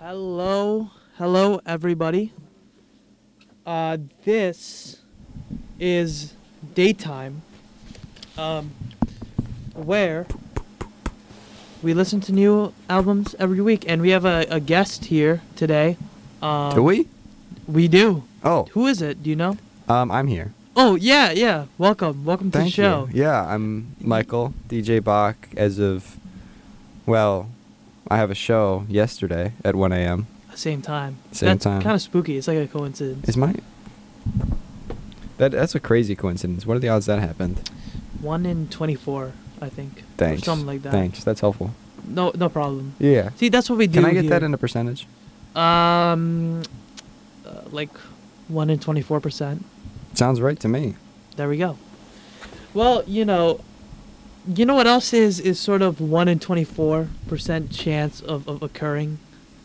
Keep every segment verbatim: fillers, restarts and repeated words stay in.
Hello, hello, everybody. Uh, this is daytime, um, where we listen to new albums every week, and we have a, a guest here today. Um, Do we? We do. Oh, Who is it? Do you know? um, I'm here. Oh, yeah, yeah. Welcome, welcome to the Thank show. you. Yeah, I'm Michael, D J Bach, as of, well, I have a show yesterday at one a.m. Same time. Same That's time. kind of spooky. It's like a coincidence. Is my... That, that's a crazy coincidence. What are the odds that happened? One in twenty-four, I think. Thanks. Or something like that. Thanks. That's helpful. No, no problem. Yeah. See, that's what we do. Can I get here. that in a percentage? Um, uh, like one in twenty-four percent. Sounds right to me. There we go. Well, you know, you know what else is is sort of one in twenty-four percent chance of, of occurring?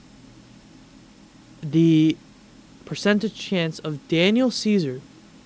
The percentage chance of Daniel Caesar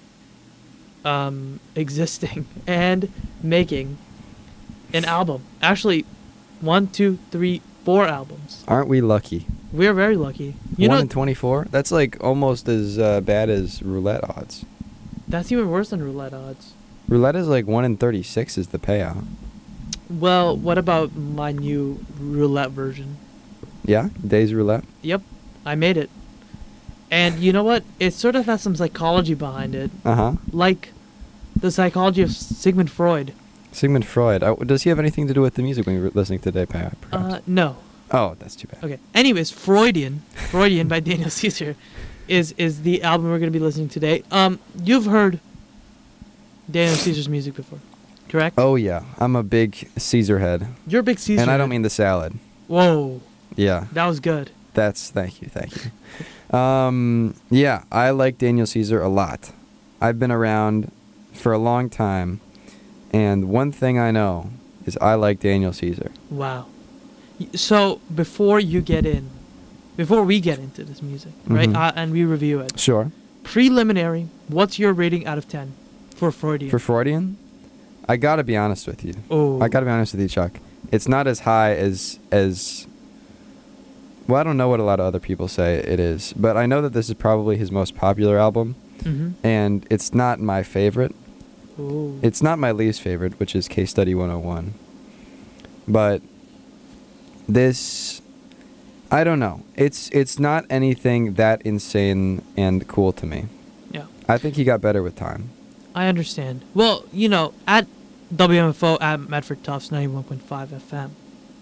um, existing and making an album. Actually, one, two, three, four albums. Aren't we lucky? We're very lucky. You One know, in twenty-four? That's like almost as uh, bad as roulette odds. that's even worse than roulette odds. Roulette is like one in thirty-six is the payout. Well, what about my new roulette version? Yeah? Days roulette? Yep, I made it. And you know what? It sort of has some psychology behind it. Uh-huh. Like the psychology of Sigmund Freud. Sigmund Freud. Uh, does he have anything to do with the music we were listening to today, perhaps? Uh, no. Oh, that's too bad. Okay. Anyways, Freudian, Freudian by Daniel Caesar is is the album we're going to be listening to today. Um, you've heard Daniel Caesar's music before, correct? Oh, yeah. I'm a big Caesar head. You're a big Caesar. and I don't head. mean the salad. Whoa, Yeah. that was good. That's... Thank you. Thank you. Um, yeah, I like Daniel Caesar a lot. I've been around for a long time, and one thing I know is I like Daniel Caesar. Wow. Y- So before you get in, before we get into this music, right, Mhm. uh, and we review it, Sure. preliminary, what's your rating out of ten for Freudian? For Freudian, I gotta be honest with you. oh, I gotta be honest with you, Chuck. It's not as high as as. Well, I don't know what a lot of other people say it is, but I know that this is probably his most popular album, Mm-hmm. and it's not my favorite. Oh. It's not my least favorite, which is Case Study one oh one. But this, I don't know. It's it's not anything that insane and cool to me. Yeah. I think he got better with time. I understand. Well, you know, at W M F O at Medford Tufts ninety-one point five F M,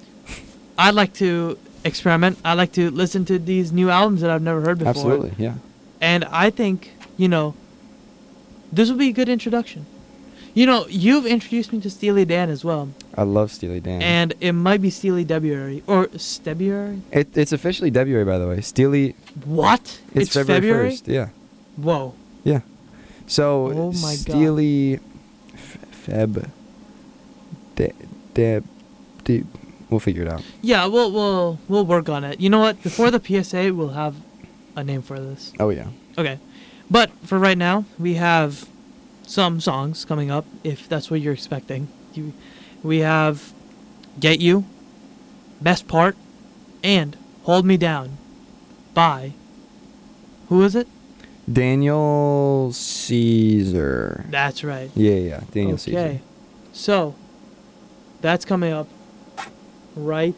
I like to experiment. I like to listen to these new albums that I've never heard before. Absolutely, yeah. And I think, you know, this will be a good introduction. You know, you've introduced me to Steely Dan as well. I love Steely Dan. And it might be Steely Debuary. Or Stebuary? it, it's officially February, by the way. Steely. What? It's, February first. Yeah. Whoa. Yeah. So Oh my God. Steely F- Feb De, De, De, we'll figure it out. Yeah, we'll, we'll, we'll work on it. You know what? Before the P S A, we'll have a name for this. Oh yeah. Okay. But for right now, we have some songs coming up, if that's what you're expecting. You, we have Get You, Best Part, and Hold Me Down by, who is it? Daniel Caesar. That's right. Yeah, yeah, yeah. Daniel okay. Caesar. So, that's coming up right.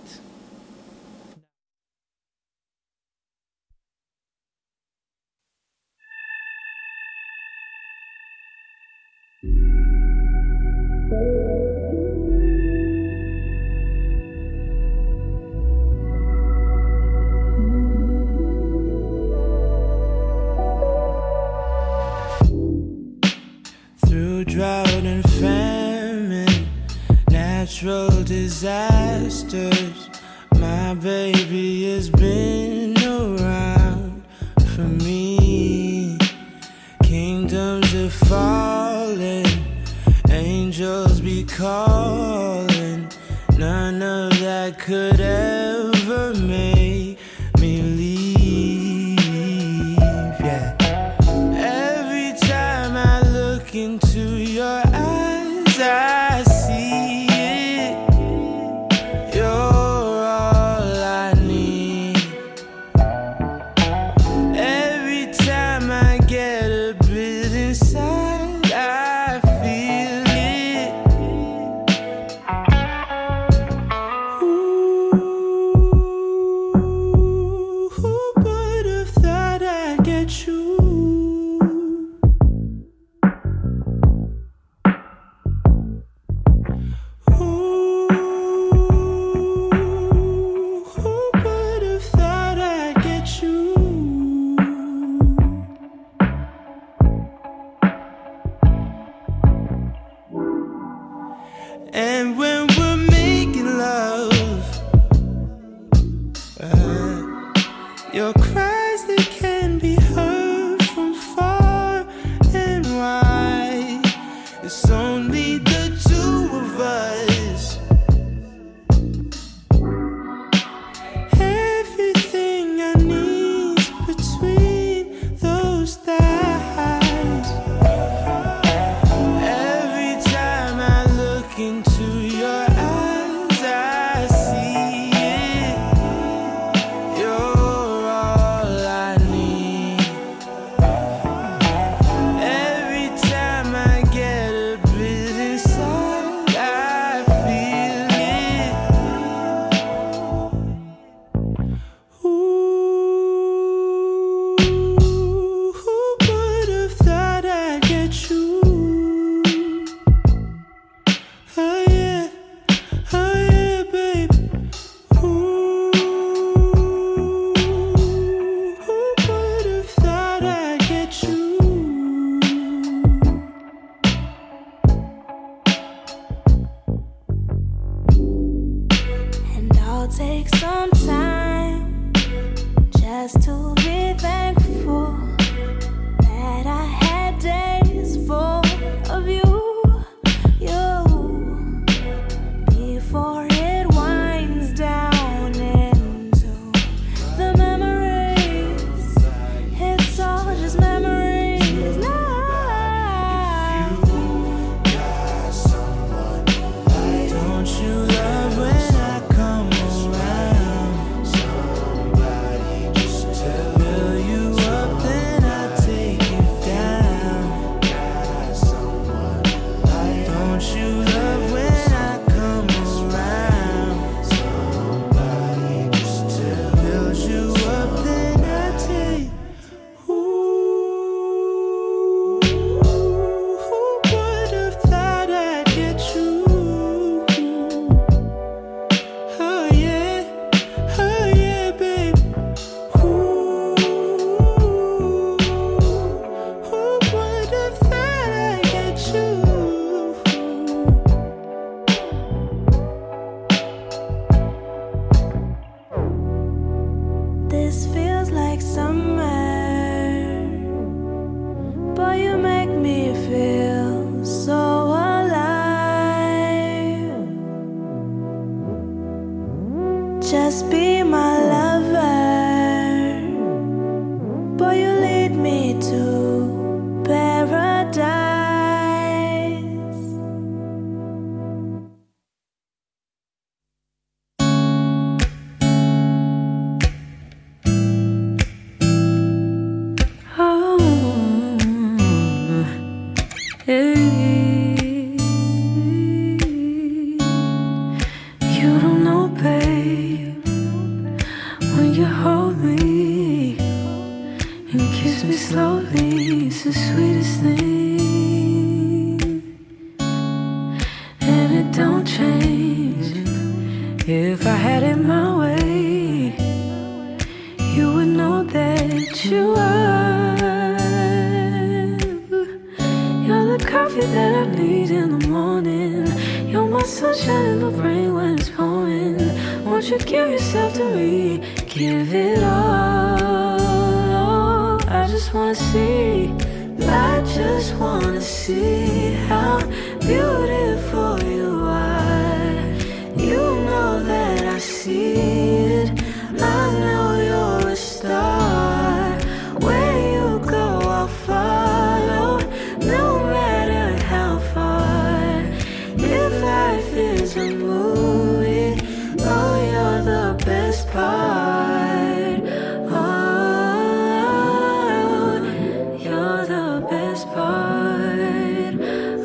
Through drought and famine, natural disasters, my baby has been around for me. Kingdoms are falling, angels be calling. None of that could ever make me leave. Yeah. Every time I look into your eyes, I see it. You're all I need. Your cries, they can be heard from far and wide. It's only the two of us. Everything I need between those thighs. Every time I look into your eyes, I see it. You're all I need. Every time I get a bit inside, I feel it. Ooh, who would have thought I'd get you? Oh yeah, oh yeah, baby. Ooh, who would have thought I'd get you? And I'll take some time just to be thankful that I had days full of you, you, before it winds down into the memories. It's all just memories now. Don't you love when I come around? Fill you up, then I take you down. Don't you love when I come around? Build you up, then I take. Ooh, who would have thought I'd get you? Oh yeah, oh yeah, baby. Ooh, who would have thought I'd get you? This feels like summer, boy, you make me feel so alive. Just be my lover, boy, you lead me to paradise. Oh, hey. You don't know, babe, when you hold me and kiss me slowly, it's the sweetest thing. And it don't change. If I had it my way, you would know that you are. You're the coffee that I need in the morning. You're my sunshine in the rain when it's pouring. Won't you give yourself to me? Give it all. I just wanna see. I just wanna see how beautiful you are. You know that I see it. I know you're a star. Where you go, I'll follow, no matter how far. If life is a movie, oh, you're the best part. Oh, you're the best part.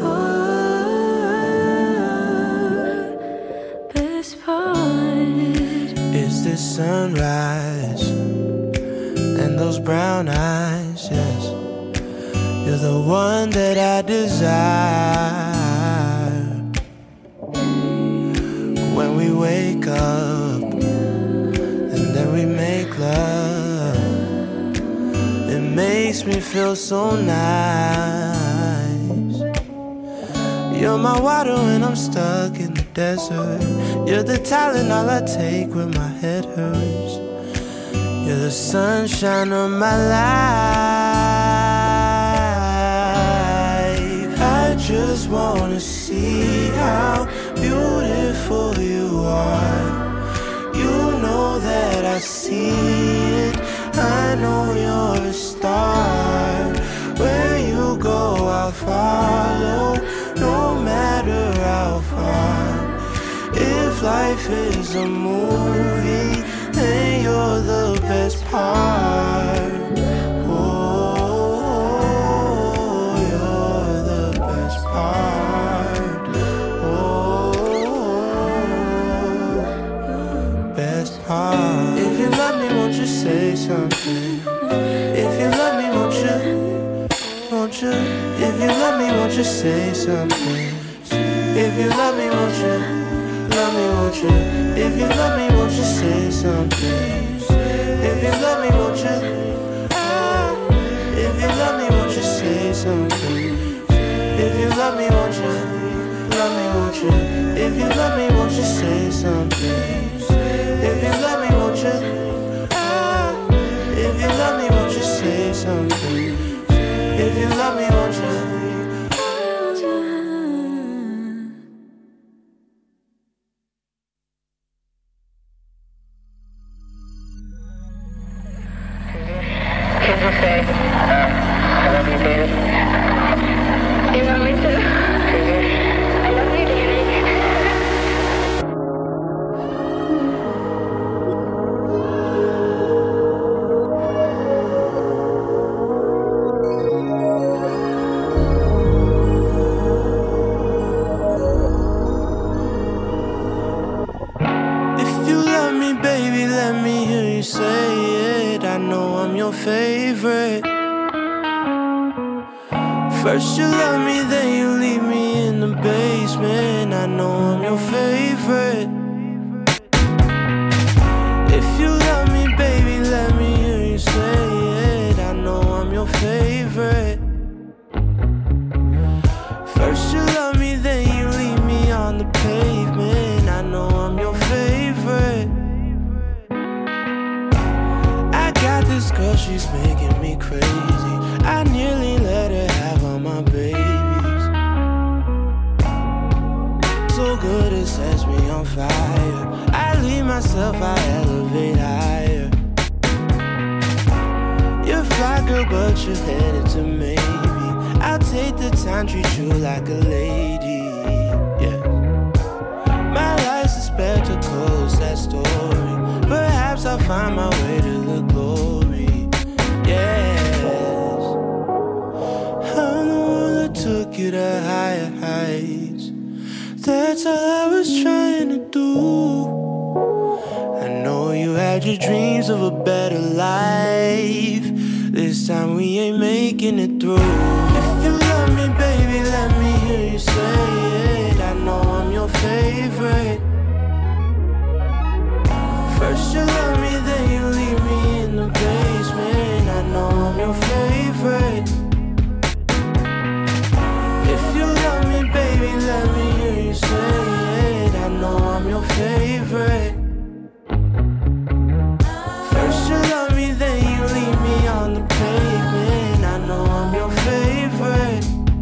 Oh, best part. It's the sunrise and those brown eyes, yes. You're the one that I desire. When we wake up and then we make love, it makes me feel so nice. You're my water when I'm stuck in the desert. You're the Tylenol I take when my head hurts. You're the sunshine of my life. I just wanna see how beautiful you are. You know that I see it. I know you're a star. Where you go, I'll follow, no matter how far. If life is a movie, then you're the best part. Oh, you're the best part. Oh, best part. If you love me, won't you say something? If you love me, won't you? Won't you? If you love me, won't you say something? If you love me, won't you? Love me, won't you? If you love me, won't you say something? If you love me, won't you? If you love me, won't you say something? If you love me, won't you? Love me, won't you? If you love me, won't you say something? If you love me, won't you? If you love me, won't you say something? If you love me, won't you? Favorite. First you love me, then you leave me in the basement. I know I'm your favorite. If you love me, baby, let me hear you say it. I know I'm your favorite. First you love me, then you leave me on the pavement. I know I'm your favorite. This girl, she's making me crazy. I nearly let her have all my babies. So good it sets me on fire. I leave myself, I elevate higher. You're fly girl, but you're headed to maybe. I'll take the time, treat you like a lady. Yeah. My life's a spectacle, sad story. Perhaps I'll find my way to the glory. Yes, I'm the one that took you to higher heights. That's all I was trying to do. I know you had your dreams of a better life. This time we ain't making it through. If you love me, baby, let me hear you say it. I know I'm your favorite. First you love me, then you leave me in the basement. I know I'm your favorite. If you love me, baby, let me hear you say it. I know I'm your favorite. First you love me, then you leave me on the pavement. I know I'm your favorite.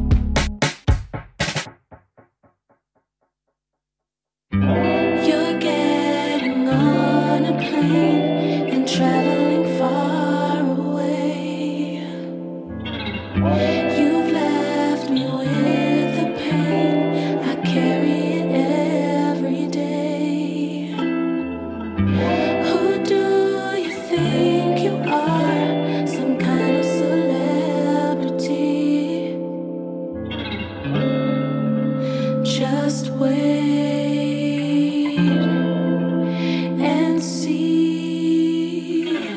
You're getting on a plane and traveling far away. You've left me with the pain. I carry it every day. Who do you think you are? Some kind of celebrity? Just wait and see.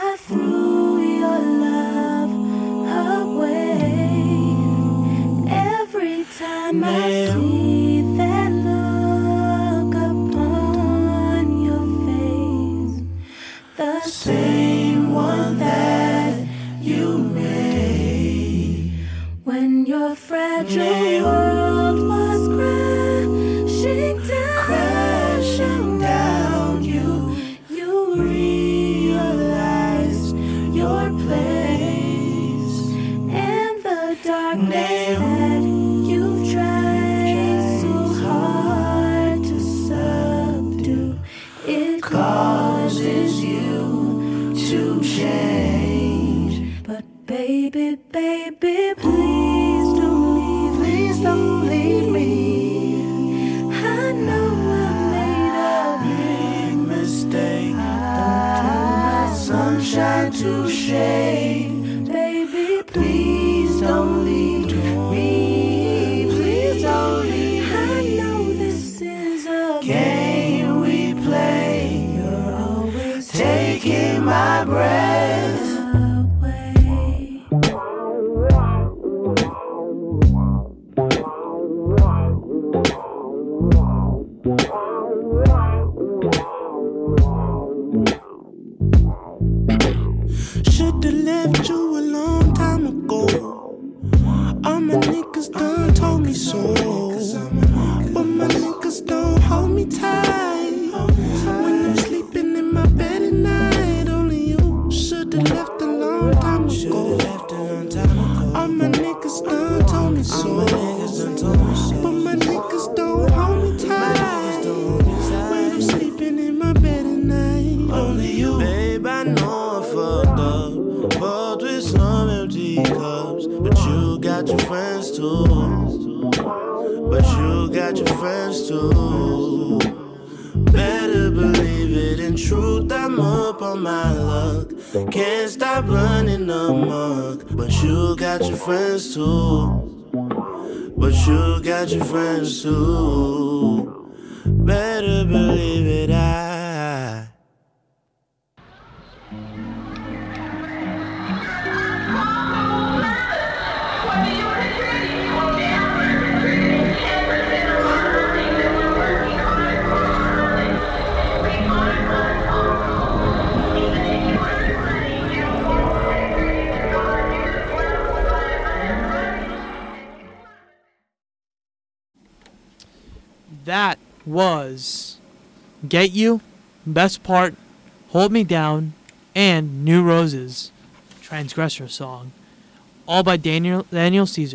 I threw your love away. Every time I see that look upon your face, the same one that you made when your fragile world was crashing down, crashing down. You, you realized your place and the darkness that you've tried so hard to subdue. It causes you to change, but baby, baby, please don't leave, please don't leave me. I know I made a big mistake. Don't turn my sunshine to shade. Baby, please don't leave me. Please don't leave me. I know this is a game we play. You're always taking my breath away. Should've left you a long time ago. All my niggas done told me so, but my niggas don't hold me tight. When I'm sleeping in my bed at night, only you should've left a long time ago. All my niggas done told me so, but my niggas don't hold me tight. When I'm sleeping in my bed at night, only you. Babe, I know I fucked up, fucked with some empty cups, but you got your friends too. But you got your friends too. Better believe it. In truth, I'm up on my luck. Can't stop running amok. But you got your friends too. But you got your friends too. Better believe it. I. That was Get You, Best Part, Hold Me Down, and New Roses, Transgressor song, all by Daniel Daniel Caesar.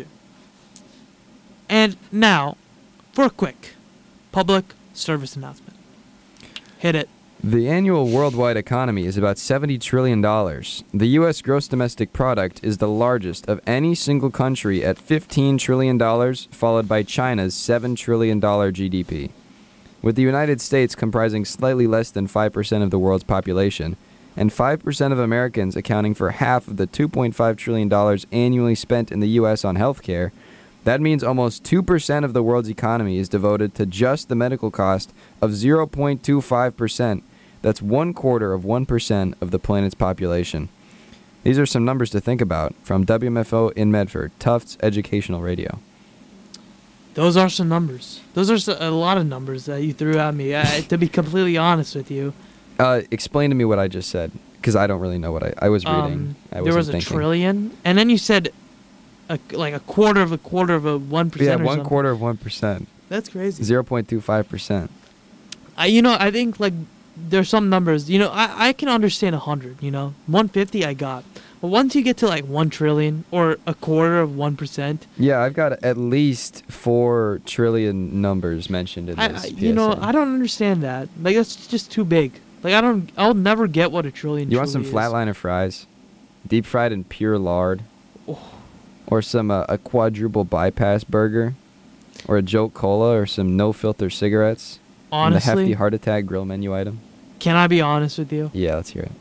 And now, for a quick public service announcement. Hit it. The annual worldwide economy is about seventy trillion dollars. The U S gross domestic product is the largest of any single country at fifteen trillion dollars, followed by China's seven trillion dollars G D P. With the United States comprising slightly less than five percent of the world's population, and five percent of Americans accounting for half of the two point five trillion dollars annually spent in the U S on healthcare, that means almost two percent of the world's economy is devoted to just the medical cost of zero point two five percent. That's one quarter of one percent of the planet's population. These are some numbers to think about from W M F O in Medford, Tufts Educational Radio. Those are some numbers. Those are s- a lot of numbers that you threw at me. I, to be completely honest with you, Uh, explain to me what I just said, because I don't really know what I, I was reading. um, I there wasn't was a thinking. trillion, and then you said a, like a quarter of a quarter of a one percent. Yeah, or one something. quarter of one percent. That's crazy. zero point two five percent. I, you know, I think like there's some numbers. You know, I, I can understand a hundred. You know, one fifty I got, but once you get to like one trillion or a quarter of one percent, Yeah, I've got at least four trillion numbers mentioned in I, this. I you know P S A. I don't understand that. Like that's just too big. Like I don't, I'll never get what a trillion. You want some truly is. flatliner fries, deep fried in pure lard, Oh. or some uh, a quadruple bypass burger, or a Jolt Cola, or some no filter cigarettes. And the hefty Honestly, heart attack grill menu item. can I be honest with you? Yeah, let's hear it.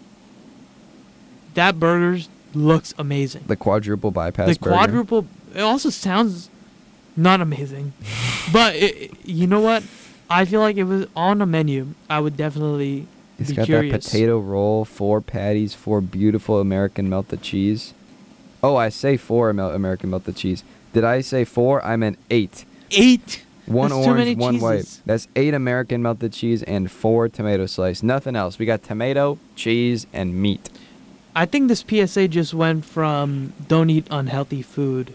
That burger looks amazing. The quadruple bypass The burger. quadruple. It also sounds not amazing, but it, you know what? I feel like if it was on a menu, I would definitely It's Be got curious. that potato roll, four patties, four beautiful American melted cheese. Oh, I say four Amer- American melted cheese. Did I say four? I meant eight. Eight. One That's too orange, many one white. cheeses. That's eight American melted cheese and four tomato slice. Nothing else. We got tomato, cheese, and meat. I think this P S A just went from don't eat unhealthy food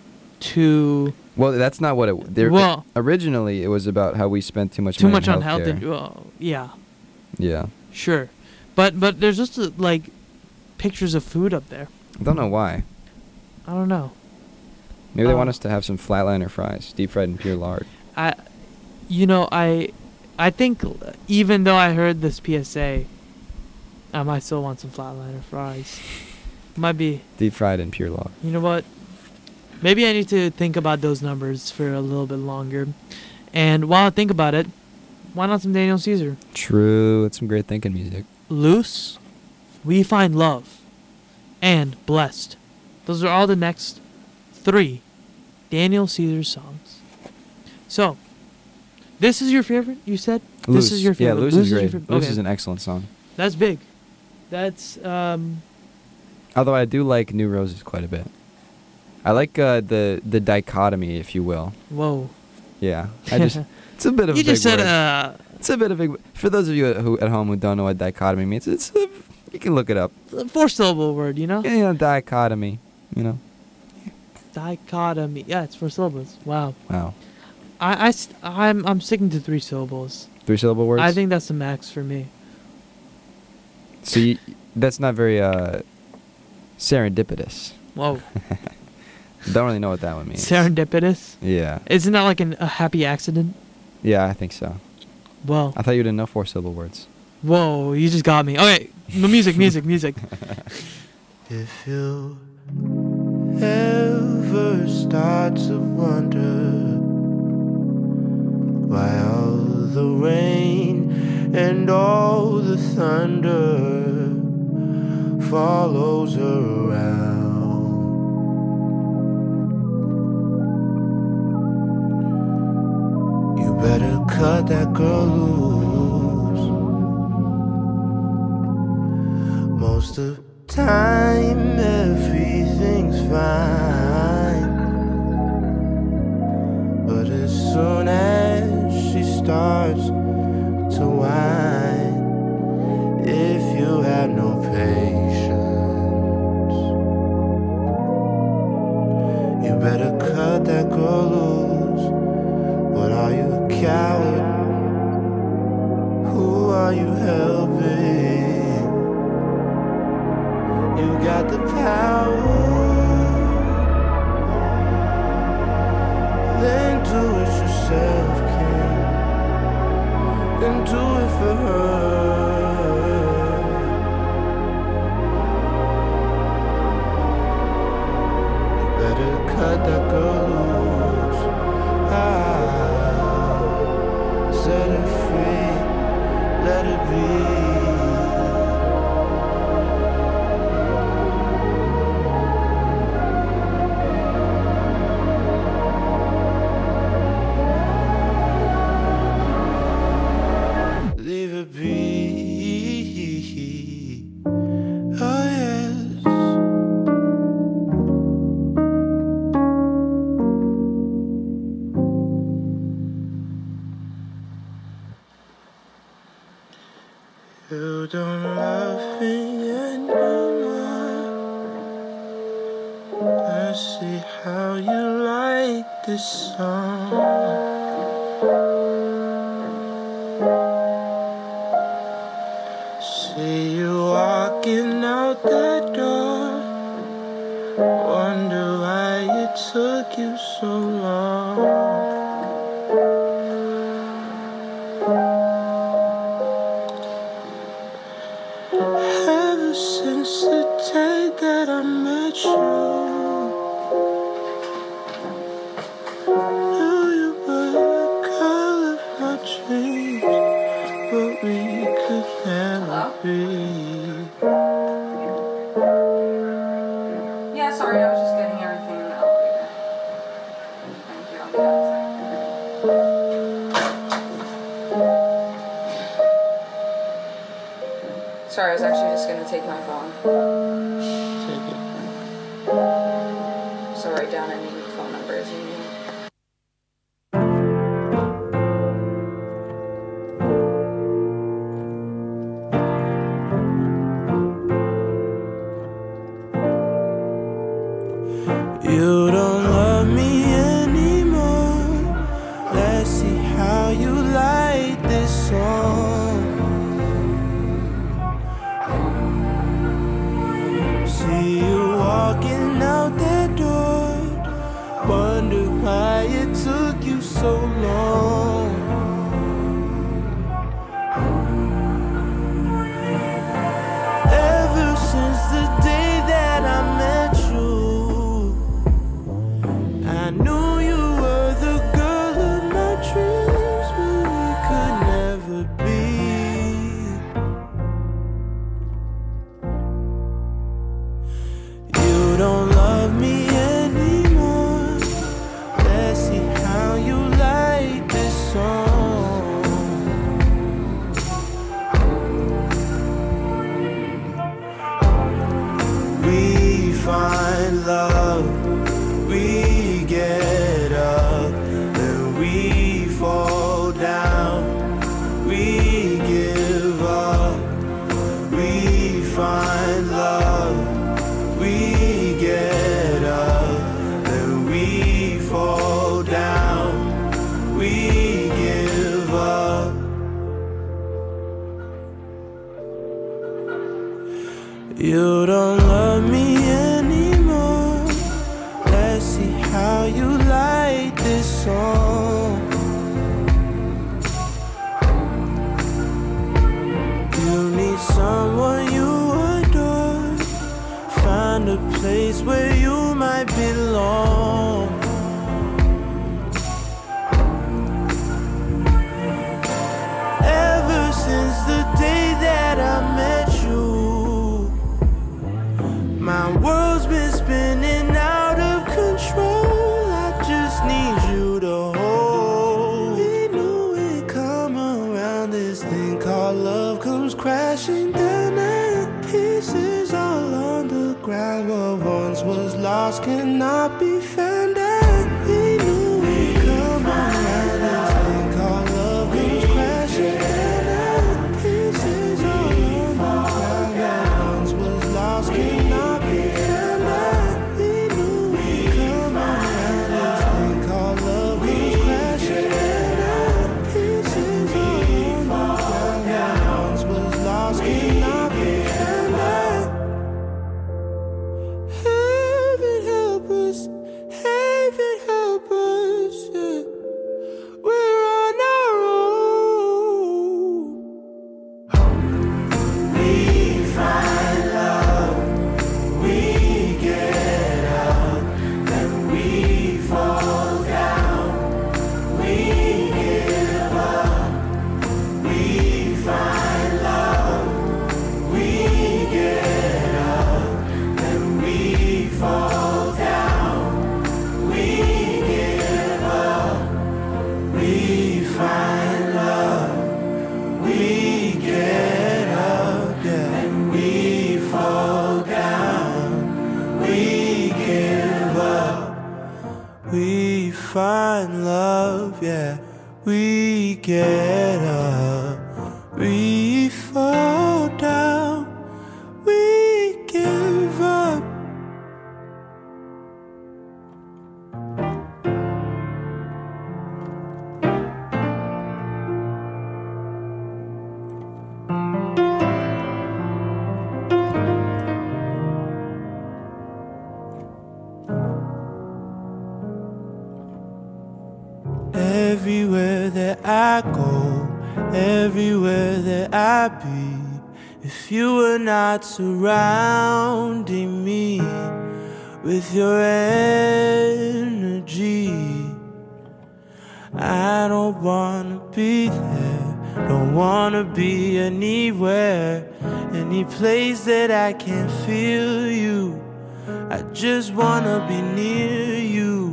to Well, that's not what it. There, Well- originally, it was about how we spent too much too money much on unhealthy. healthcare. Well, yeah, Yeah, sure, but but there's just uh, like pictures of food up there. I don't know why. I don't know. Maybe they Oh. want us to have some flatliner fries, deep fried in pure lard. I, you know, I, I think even though I heard this P S A, I might still want some flatliner fries. Might be. Deep fried in pure lard. You know what? Maybe I need to think about those numbers for a little bit longer. And while I think about it, why not some Daniel Caesar? True, it's some great thinking music. Loose, we find love, and blessed. Those are all the next three Daniel Caesar songs. So, this is your favorite, you said? Loose. This is your favorite. Yeah, Loose, Loose is is your great. favorite. Loose Okay. is an excellent song. That's big. That's, um, Although I do like New Roses quite a bit. I like uh, the the dichotomy, if you will. whoa. Yeah, I just it's a bit of You a big just said, word. uh, It's a bit of a big. For those of you who at home who don't know what dichotomy means, it's a, you can look it up. a four syllable word, you know? Yeah, you know, dichotomy. You know. Dichotomy. Yeah, it's four syllables. Wow. Wow. I, I, st- I'm, I'm sticking to three syllables. Three syllable words. I think that's the max for me. So you, that's not very uh, serendipitous. Whoa. Don't really know what that one means. Serendipitous? Yeah. Isn't that like an, a happy accident? Yeah, I think so. Well, I thought you didn't know four syllable words. whoa, you just got me. Okay, m- music, music, music. If you ever start to wonder why all the rain and all the thunder follows her around, you better cut that girl loose. Most of the time everything's fine, but as soon as she starts to whine, if you have no patience, you better cut that girl loose. What are you, a coward? Who are you helping? You got the power, then do it yourself, kid. Then do it for her. You better cut that girl loose. Ah, set her free, let it be. Leave it be. Oh yes. You don't love me anymore. Let's see how you like this song. See you walking out that door. Wonder why it took you so long. Ever since the day that I met you, knew you were the girl of my dreams, but we could never be. Yeah, sorry, I was just getting everything in the elevator. Thank you, I'll be out in a second. was actually just gonna take my phone. Take it. So write down any phone numbers you need. You don't love me anymore. Let's see how you like this song. See you walking out that door. Wonder why it took you so long. Ever since the day that I met you, I knew you were the girl of my dreams, but we could never be. You don't love me anymore. Let's see how you like this song. We find love. We get up, then we fall down. We give up. We find love. We get up, then we fall down. We give up. You don't love me anymore. Let's see how you like this song. You need someone you adore. Find a place where you might belong. Ever since the day that I met you, my world's been spinning out of control. I just need you to hold. We knew it'd come around. This thing called love comes crashing down and pieces all on the ground. What once was lost cannot be found. And we knew it'd come around. This thing called love comes crashing down and pieces all on the ground. What once was lost cannot be found. And we knew it'd come around. This thing called love comes crashing down and pieces all on the ground. What once was lost cannot be found. Heaven help us, heaven help us, yeah. We're on our own. We find love, we get up, then we fall down. We give up, we find love, we get up, then we fall down. We give up, we find love, we get up, yeah. And we fall down. We give up, we find love, yeah. We get up, we fall down. We give up. Everywhere that I go, everywhere that I be, if you were not surrounding me with your energy, I don't wanna be there, don't wanna be anywhere, any place that I can feel you. I just wanna be near you.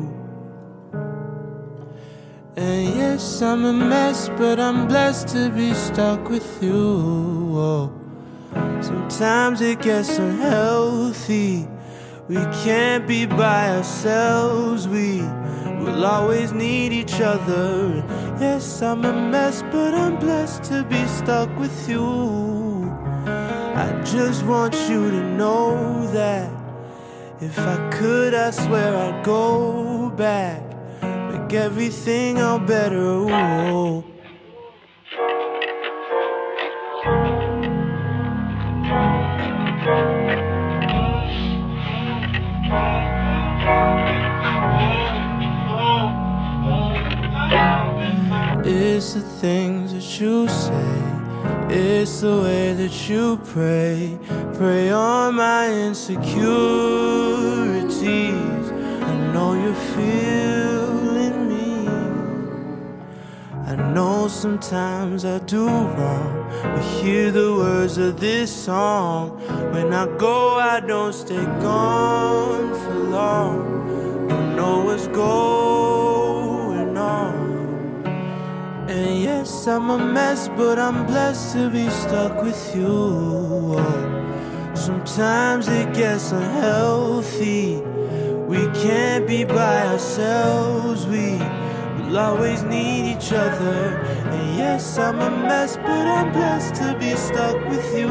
And yes, I'm a mess, but I'm blessed to be stuck with you. Oh, Sometimes it gets unhealthy. We can't be by ourselves. We will always need each other. Yes, I'm a mess, but I'm blessed to be stuck with you. I just want you to know that if I could, I swear I'd go back, make everything all better. Ooh. It's the things that you say, it's the way that you pray, pray on my insecurities. I know you're feeling me. I know sometimes I do wrong, but hear the words of this song. When I go, I don't stay gone for long. Don't know what's going on. And yes, I'm a mess, but I'm blessed to be stuck with you. Oh, sometimes it gets unhealthy. We can't be by ourselves. We will always need each other. And yes, I'm a mess, but I'm blessed to be stuck with you.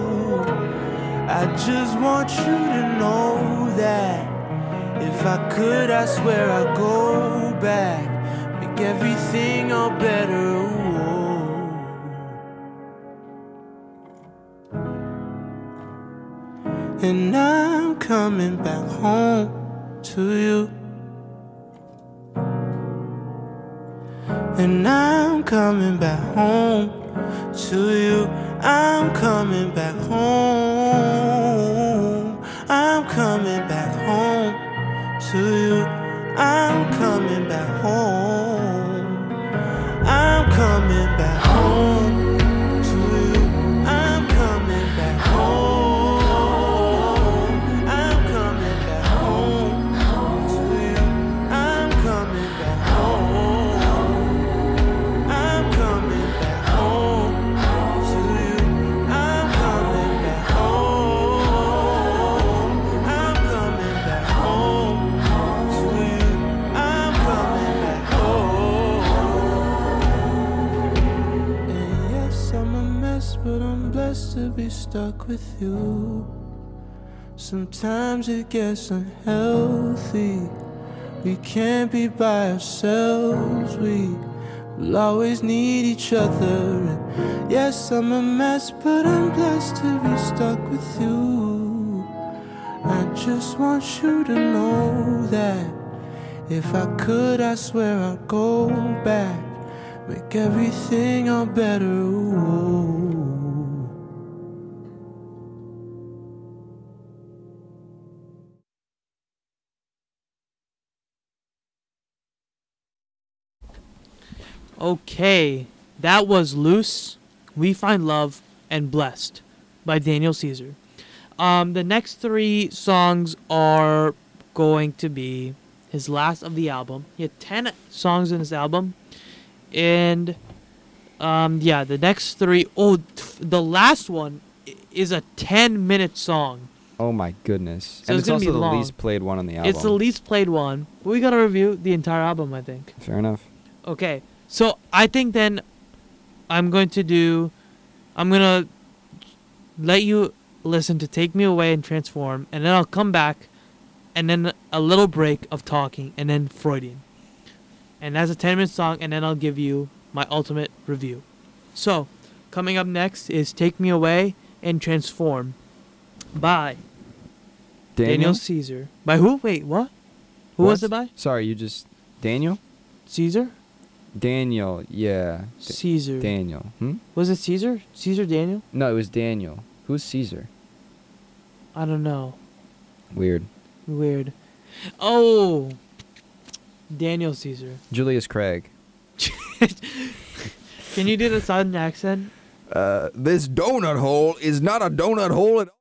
I just want you to know that if I could, I swear I'd go back, make everything all better. Ooh. And I'm coming back home to you. And I'm coming back home to you. I'm coming back home. I'm coming back home to you. I'm coming back home. I'm coming back home to you. I'm coming back home. I'm coming back home to you. I'm coming back home. I'm coming back home to you. I'm coming back home. I'm coming back home to you. I'm coming back home. And yes, I'm a mess, but I'm blessed to be stuck with you. Sometimes it gets unhealthy. We can't be by ourselves. We will always need each other. And yes, I'm a mess, but I'm blessed to be stuck with you. I just want you to know that if I could, I swear I'd go back, make everything all better. Ooh. Okay, that was Loose, We Find Love, and Blessed by Daniel Caesar. Um, the next three songs are going to be his last of the album. He had ten songs in this album. And, um, yeah, the next three... Oh, the last one is a ten-minute song. Oh my goodness. So and it's it's gonna also be the long. least played one on the album. It's the least played one. But we got to review the entire album, I think. Fair enough. Okay, so I think then I'm going to do, I'm going to let you listen to Take Me Away and Transform, and then I'll come back, and then a little break of talking, and then Freudian. And that's a ten-minute song, and then I'll give you my ultimate review. So, coming up next is Take Me Away and Transform by Daniel, Daniel Caesar. By who? Wait, what? Who What? was it by? Sorry, you just... Daniel? Caesar? Daniel, yeah. Da- Caesar. Daniel. Hmm? Was it Caesar? Caesar Daniel? No, it was Daniel. Who's Caesar? I don't know. Weird. Weird. Oh, Daniel Caesar. Julius Craig. Can you do the southern accent? Uh, this donut hole is not a donut hole at all.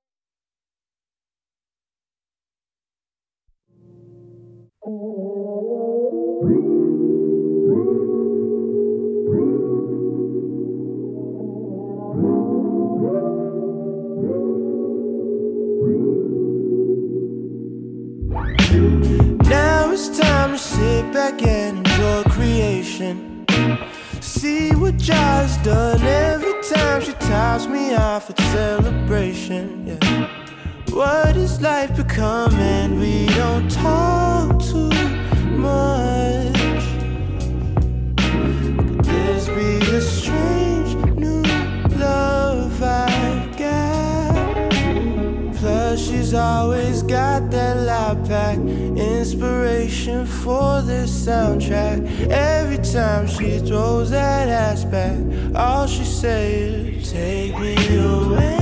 see what Josh done every time she tops me off at celebration, yeah. What is life becoming? We don't talk too much. Could this be the strange new love I've got? Plus she's always got that loud pack, inspiration for this soundtrack. Every time she throws that ass back, all she says is, take me away.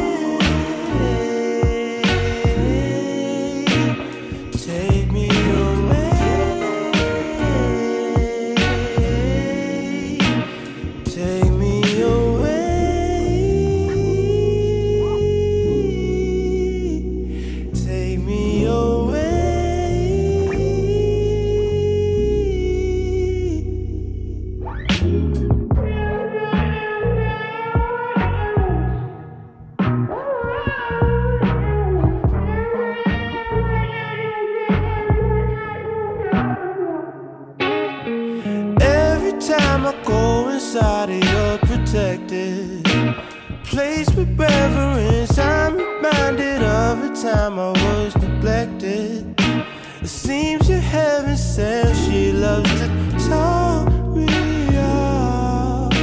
Place with reverence, I'm reminded of a time I was neglected. It seems you're heaven sent, she loves to talk me off.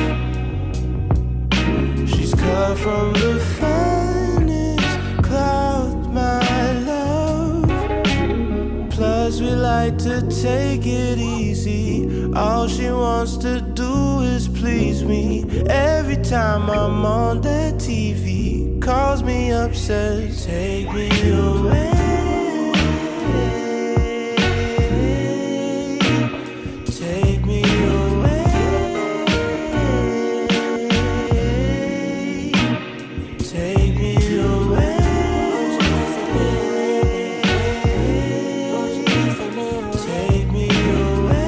She's cut from the finest cloth, my love. Plus we like to take it easy. All she wants to do is please me. Every time I'm on that T V, calls me up, says, take me away. Take me away. Take me away. Take me away.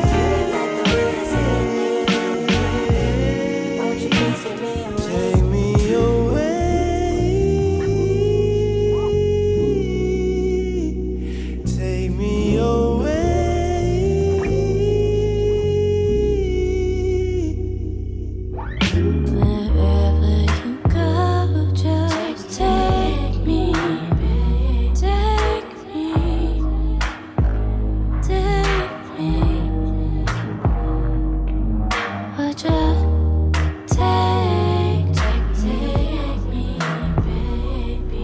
Take me away. Take me away. Wherever you go, just take me, take me, take me. Would you take, take, take me, baby?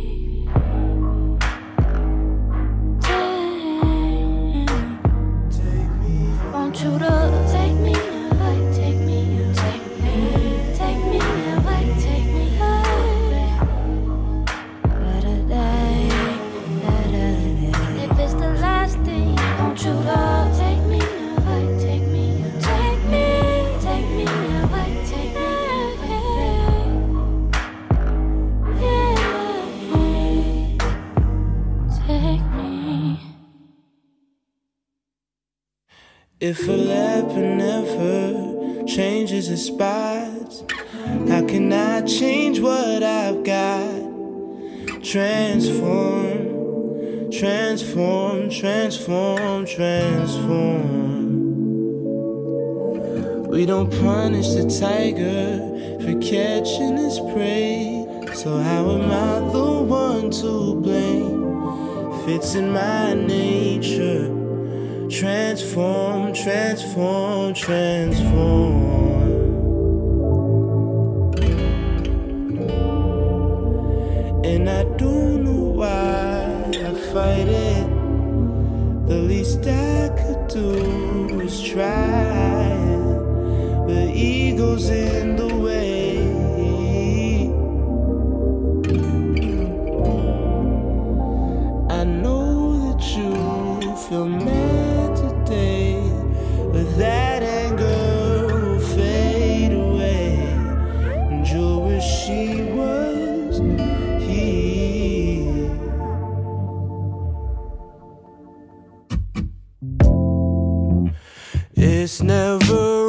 Take, want you to take me away, take me, take me, take me away, take me away. Da-da-da, da-da-da. If it's the last thing, want you to take me away, take me, take me, take me away, take me away. Yeah, take me. If a leopard never changes its spots, how can I change what I've got? Transform, transform, transform, transform. We don't punish the tiger for catching his prey, so how am I the one to blame? If it's in my nature, transform, transform, transform. And I don't know why I fight it. The least I could do is try it, but ego's in the way. I know that you feel mad today, but that anger will fade away, and you'll wish she was here. It's never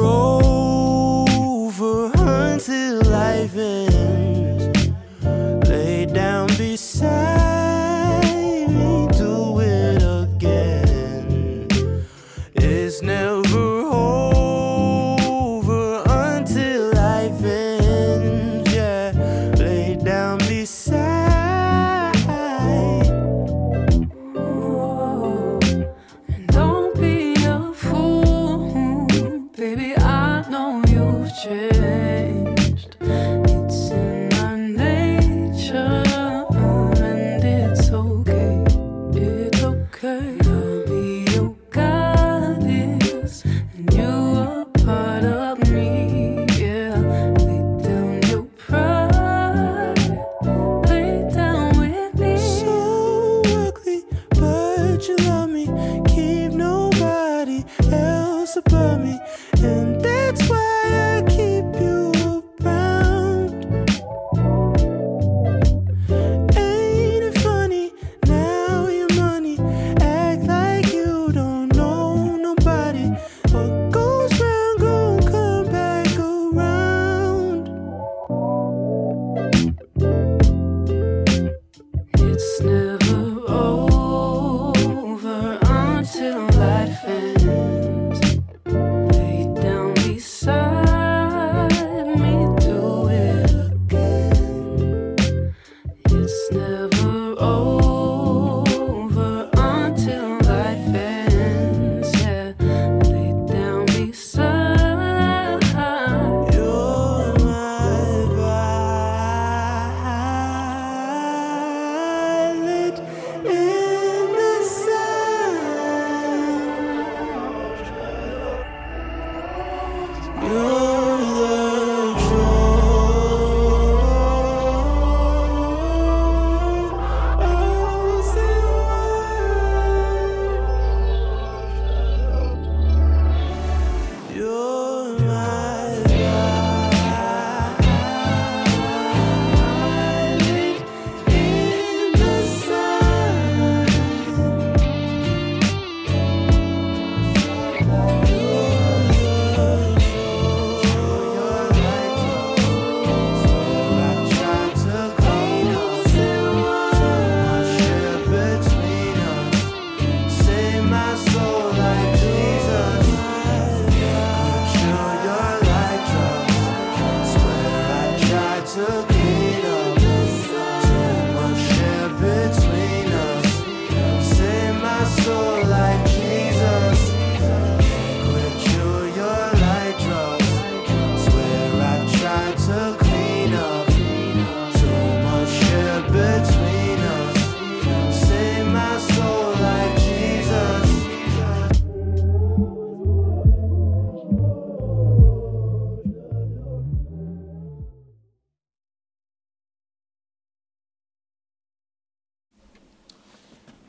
over until life ends. Lay down beside me, do it again. It's never over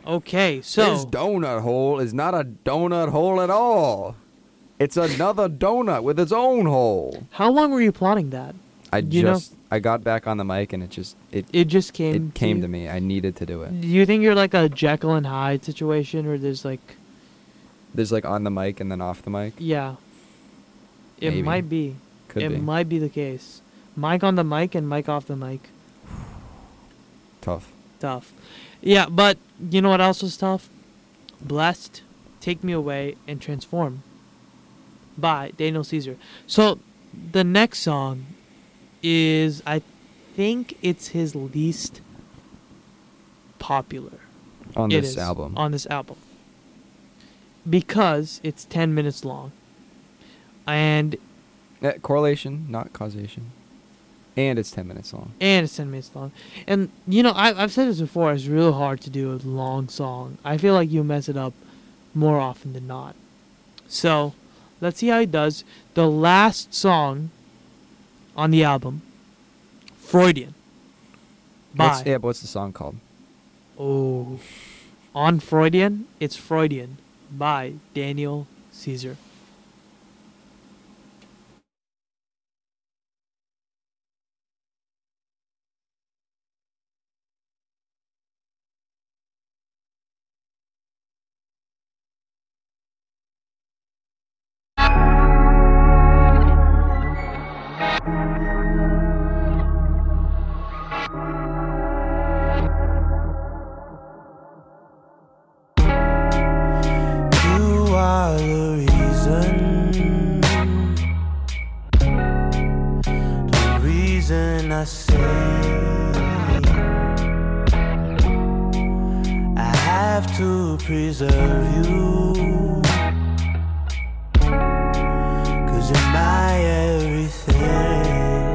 Okay, so His donut hole is not a donut hole at all. It's another donut with its own hole. how long were you plotting that? I You know- just I got back on the mic and it just it It just came. it came you? to me. I needed to do it. Do you think you're like a Jekyll and Hyde situation, where there's like, There's like on the mic and then off the mic. yeah, it Maybe. might be. Could it be might be the case. Mic on the mic and mic off the mic. tough. Tough. Yeah, but you know what else was tough? Blessed, Take Me Away, and Transform by Daniel Caesar. So the next song is, I think it's his least popular. On It this is, album. On this album. Because it's ten minutes long. And Eh, correlation, not causation. And it's ten minutes long. and it's ten minutes long. And, you know, I, I've said this before, it's really hard to do a long song. I feel like you mess it up more often than not. So, let's see how he does. The last song on the album, Freudian. What's, By, yeah, but what's the song called? oh, on Freudian, it's Freudian by Daniel Caesar. You are the reason, the reason I say I have to preserve you, 'cause you're my everything.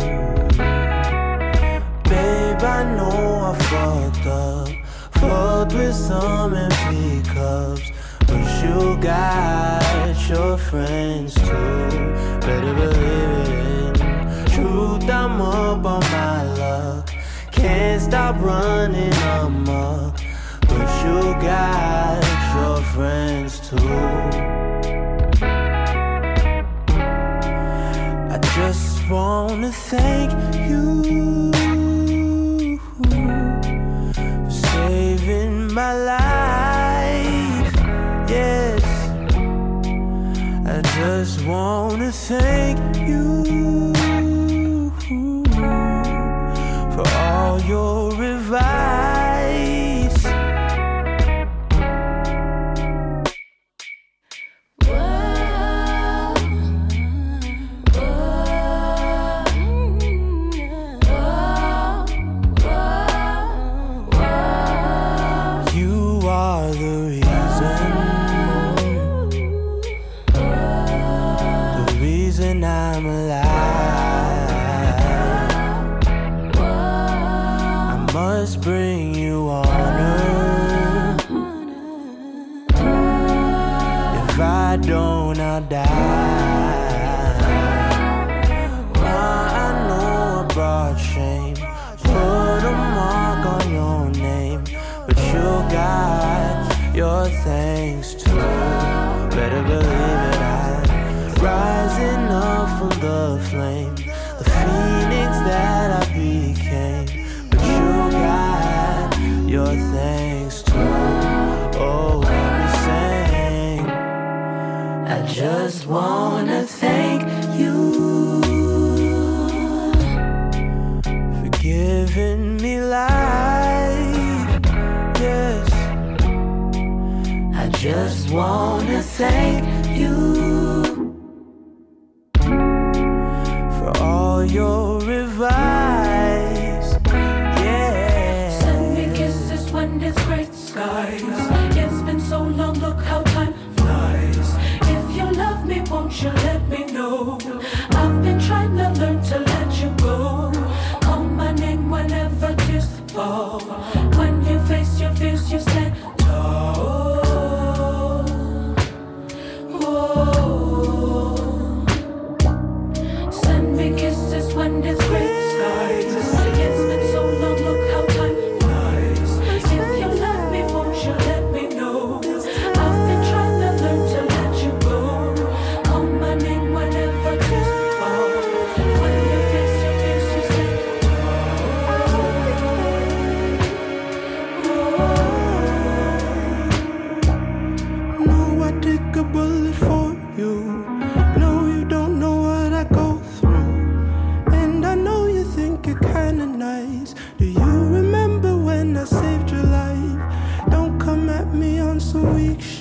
Babe, I know I fucked up, fucked with some empty cups, but you got your friends too. Better believe it. Truth, I'm up on my luck. Can't stop running amok, but you got your friends too. I just wanna thank you for saving my life. Yes, I just wanna thank you for all your advice. You are the reason, the reason I'm alive. I must bring you honor. If I don't, I'll die. Now I know I brought shame, put a mark on your name, but you got your things too. Better believe it, I'm rising up from the flame, the phoenix that I became. But you got your things too. Oh, let me sing. I just wanna thank you for giving me life. Yes, I just wanna thank you for all your advice. Yeah. Send me kisses when it's gray skies. It's been so long, look how time flies. If you love me, won't you let me know? I've been trying to learn to let you go. Call my name whenever tears fall. When you face your fears, you stand tall. Whoa. Send me kisses when it's gray skies. It's been so long, look how time flies. If you love me, won't you let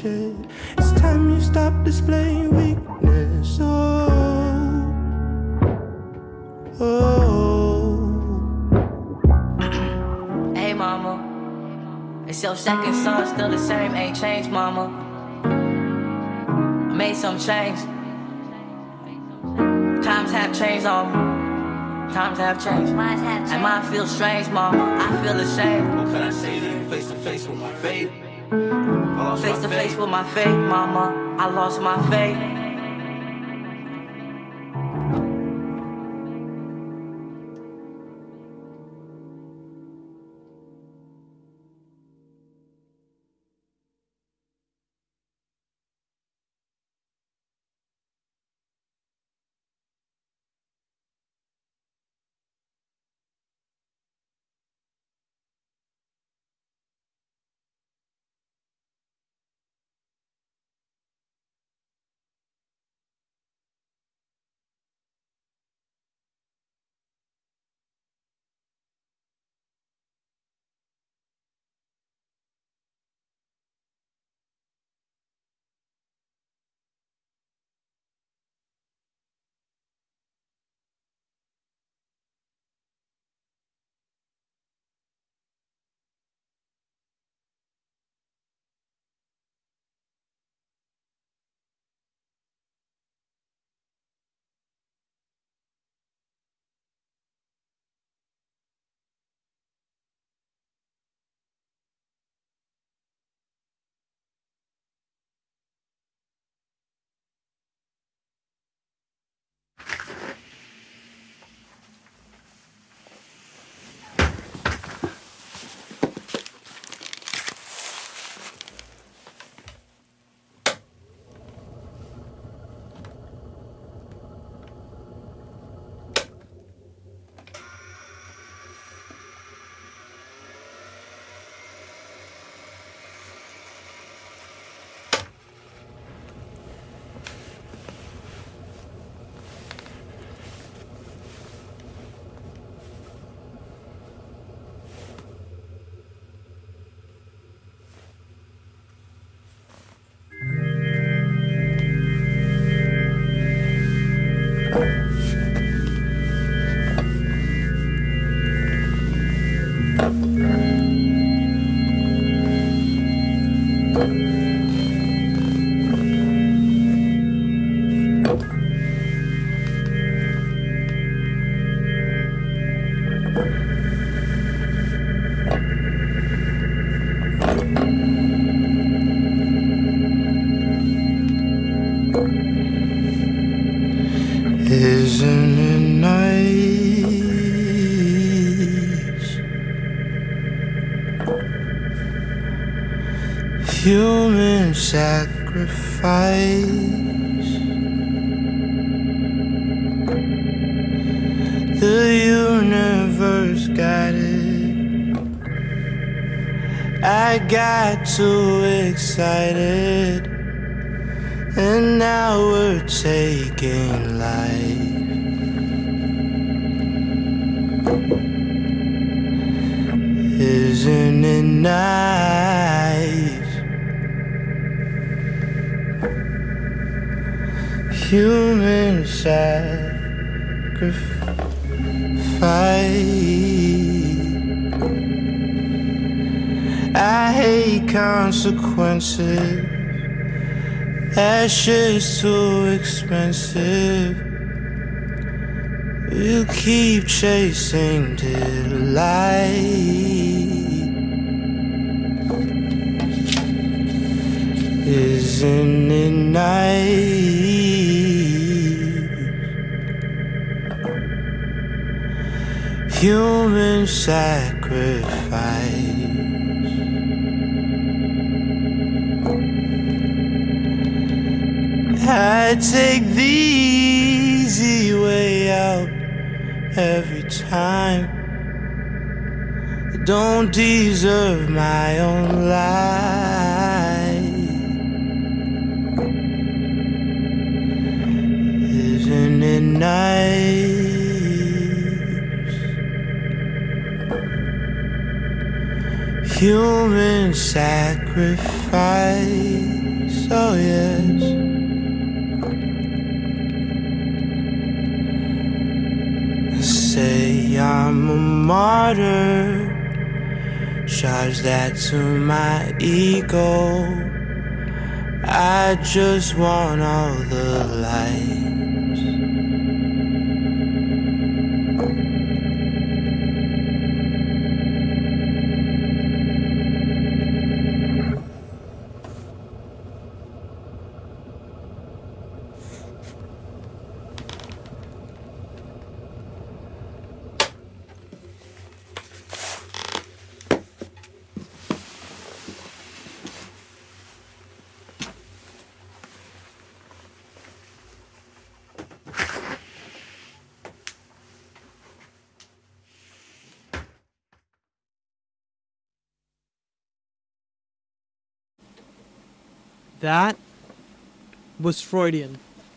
shit. It's time you stop displaying weakness. Oh, oh. Hey mama, it's your second son, still the same, ain't changed mama. I made some change. Times have changed on me. Times have changed. And mine feels strange, mama. I feel ashamed. What can I say to you face to face with my fate? Face to face with my fate, mama. I lost my faith. Isn't it nice? Human sacrifice. The universe got it. I got too excited, and now we're taking life. Isn't it nice? Human sacrifice. I hate consequences. That shit's too expensive. You keep chasing delight. Isn't it nice? Human sacrifice. I take the easy way out every time. I don't deserve my own life. Isn't it nice? Human sacrifice. oh yes. Say I'm a martyr, charge that to my ego. I just want all the lights. That was Freudian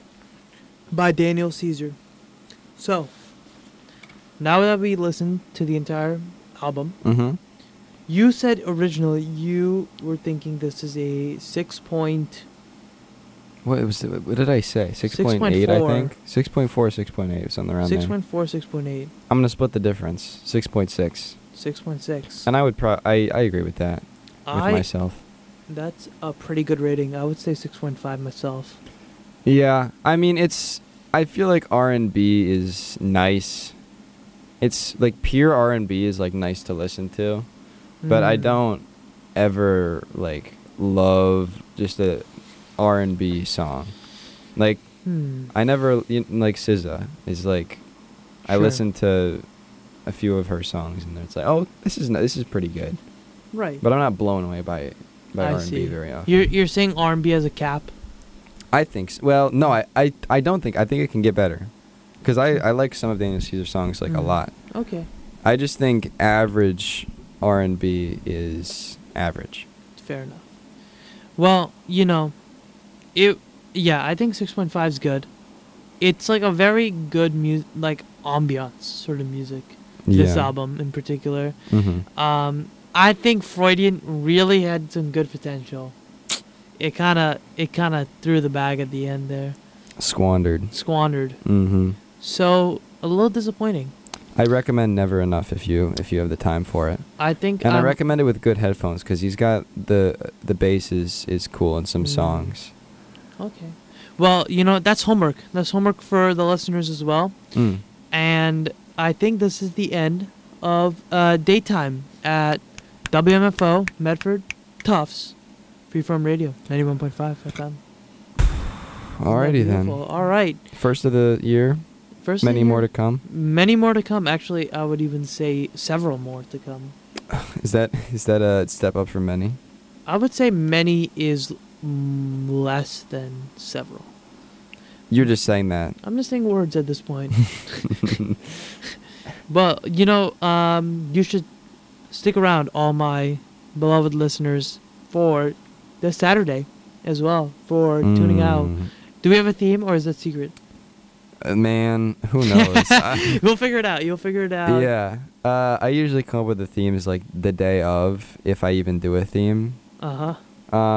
by Daniel Caesar. So, now that we listened to the entire album, Mm-hmm. you said originally you were thinking this is a six point. What was it, what did I say? Six six point point eight, I four. think. Six point four, six point eight, something around six there. point four, six point eight, I'm gonna split the difference. Six point six. six point six. And I would pro. I I agree with that. With I myself. That's a pretty good rating. I would say six point five myself. Yeah, I mean it's. I feel like R and B is nice. It's like pure R and B is like nice to listen to, but I Mm. don't ever like love just a R and B song. Like Hmm. I never you kn- like S Z A is like. I Sure. listen to a few of her songs and it's like, oh, this is n- this is pretty good, Right. but I'm not blown away by by I R and B see. very often. You're you're saying R and B as a cap. I think s well, no, I, I I don't think I think it can get better, because I I like some of Daniel Caesar songs like a Mm. lot. Okay. I just think average R and B is average. Fair enough. Well, you know, it. Yeah, I think six point five is good. It's like a very good mu- like ambiance sort of music. This Yeah. album in particular. Mm-hmm. Um, I think Freudian really had some good potential. It kind of it kind of threw the bag at the end there, Squandered. squandered. Mm-hmm. So a little disappointing. I recommend Never Enough if you if you have the time for it. I think. And I um, recommend it with good headphones because he's got the the bass is is cool in some Mm. songs. Okay. Well, you know that's homework. That's homework for the listeners as well. Mm. And I think this is the end of uh, daytime at W M F O Medford Tufts Freeform Radio ninety-one point five F M. Alrighty then. Beautiful. All right. First of the year. First of Many the more year. to come. Many more to come. Actually, I would even say several more to come. Is that is that a step up from many? I would say many is mm, less than several. You're just saying that. I'm just saying words at this point. But, you know, um, you should stick around, all my beloved listeners, for this Saturday as well, for tuning out. Mm. Do we have a theme, or is that secret? Uh, man, who knows? I- We'll figure it out. You'll figure it out. yeah. Uh, I usually come up with the themes like the day of, if I even do a theme. Uh-huh.